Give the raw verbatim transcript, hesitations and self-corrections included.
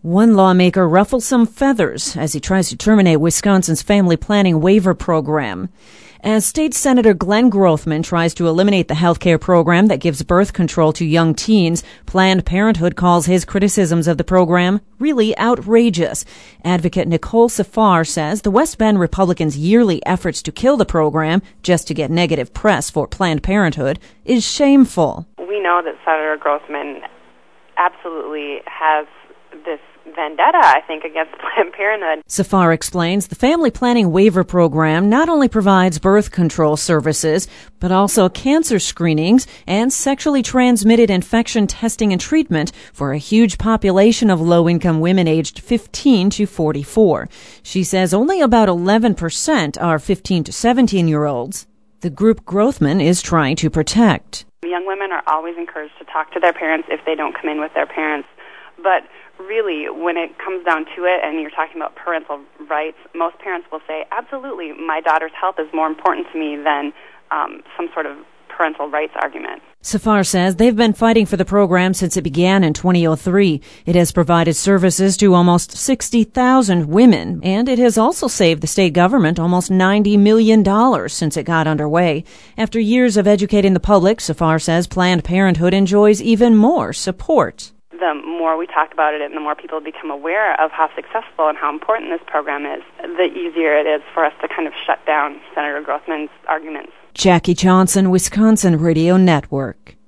One lawmaker ruffles some feathers as he tries to terminate Wisconsin's family planning waiver program. As State Senator Glenn Grothman tries to eliminate the health care program that gives birth control to young teens, Planned Parenthood calls his criticisms of the program really outrageous. Advocate Nicole Safar says the West Bend Republicans' yearly efforts to kill the program just to get negative press for Planned Parenthood is shameful. We know that Senator Grothman absolutely has this vendetta, I think, against Planned Parenthood. Safar explains the family planning waiver program not only provides birth control services, but also cancer screenings and sexually transmitted infection testing and treatment for a huge population of low-income women aged fifteen to forty-four. She says only about eleven percent are fifteen to seventeen-year-olds. The group Grothman is trying to protect. Young women are always encouraged to talk to their parents if they don't come in with their parents. But really, when it comes down to it and you're talking about parental rights, most parents will say, absolutely, my daughter's health is more important to me than um, some sort of parental rights argument. Safar says they've been fighting for the program since it began in two thousand three. It has provided services to almost sixty thousand women, and it has also saved the state government almost ninety million dollars since it got underway. After years of educating the public, Safar says Planned Parenthood enjoys even more support. The more we talk about it and the more people become aware of how successful and how important this program is, the easier it is for us to kind of shut down Senator Grothman's arguments. Jackie Johnson, Wisconsin Radio Network.